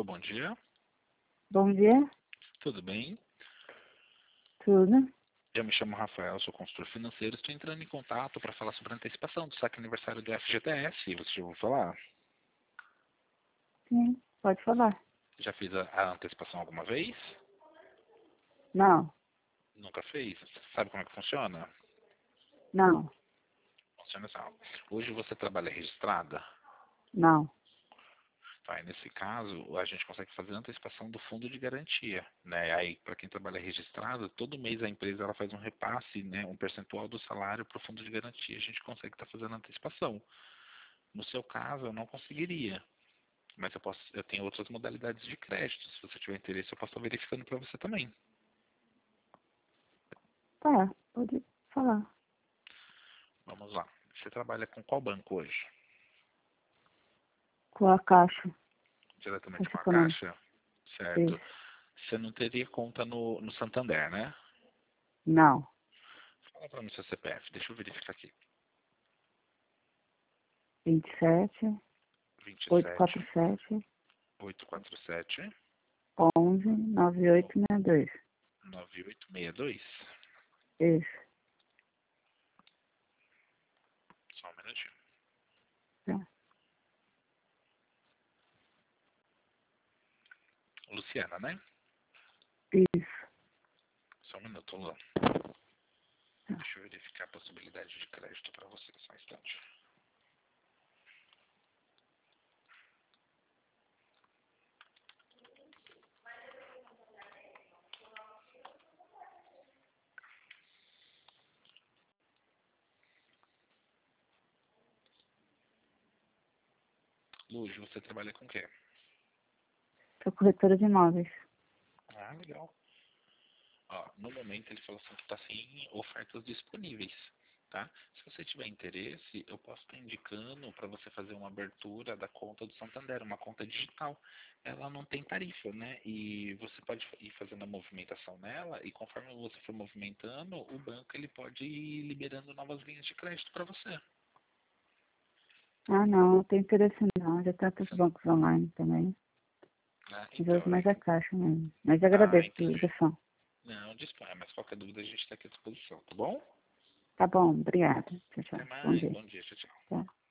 Alô, bom dia. Bom dia, Tudo bem? tudo? Eu me chamo Rafael, sou consultor financeiro. Estou entrando em contato para falar sobre a antecipação do saque aniversário do FGTS. Você já ouviu falar? Sim, pode falar. Já fez a antecipação alguma vez? Não, Nunca fez? Sabe como é que funciona? não, Funciona assim. Hoje você trabalha registrada? não. Tá, e nesse caso, a gente consegue fazer a antecipação do fundo de garantia, né? Aí, para quem trabalha registrado, todo mês a empresa ela faz um repasse, né, um percentual do salário para o fundo de garantia. A gente consegue estar fazendo a antecipação. No seu caso, eu não conseguiria, mas eu tenho outras modalidades de crédito. Se você tiver interesse, eu posso estar verificando para você também. Tá, pode falar. Vamos lá. Você trabalha com qual banco hoje? Com a Caixa, Diretamente Caixa com a Econômica. Caixa? Certo. Isso. Você não teria conta no Santander, né? Não. Fala para mim seu CPF, deixa eu verificar aqui. 27, 27 847, 847 11, 9862. 9862. Isso. Só um minutinho. Tá. Luciana, né? Isso. Só um minuto, Lu. Tá. Deixa eu verificar a possibilidade de crédito para você, só um instante. Lu, hoje você trabalha com o quê? Sou corretora de imóveis. Ah, legal. Ó, no momento ele falou assim que está sem ofertas disponíveis, tá? Se você tiver interesse, eu posso estar indicando para você fazer uma abertura da conta do Santander, uma conta digital. Ela não tem tarifa, né? E você pode ir fazendo a movimentação nela e conforme você for movimentando, o banco ele pode ir liberando novas linhas de crédito para você. Ah, não, não tenho interesse não. Já tem outros Você não- bancos online também. né? Mas eu Então, uso mais a Caixa mesmo. Mas agradeço pela entendi. ligação. Não, disponha, mas qualquer dúvida a gente está aqui à disposição, tá bom? Tá bom, obrigada. Tchau, Até tchau. Bom mais, dia. bom dia, tchau, tchau. Tá.